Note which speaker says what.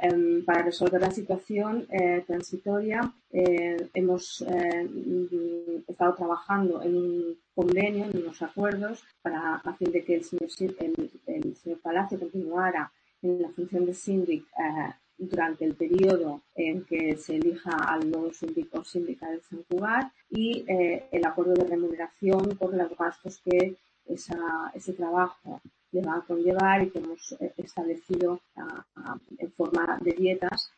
Speaker 1: Para resolver la situación transitoria hemos estado trabajando en un convenio, en unos acuerdos, a fin de que el señor Palacio continuara en la función de síndic durante el periodo en que se elija al nuevo síndic o síndica de Sant Cugat, y el acuerdo de remuneración por los gastos que ese trabajo le va a conllevar y que hemos establecido en forma de dietas